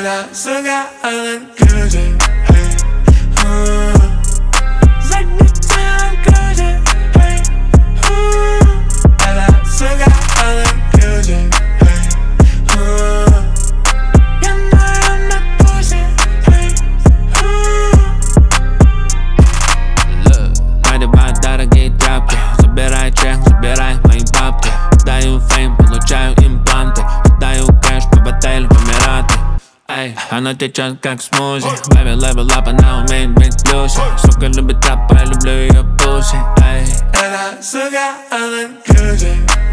Она, сука, она кружит. Задницей кружит. Она, сука, она кружит. Я на пузе. Мои дорогие тряпки. Забирай чек, забирай мои бабки. Даю фейм, получаю импланты. Даю кэш по отелю в Эмираты. Эй, она течет как смузи. Baby, level up, она умеет быть в плюсе. Сука любит трап, я люблю ее пуси. Эй, она, сука, она кружит.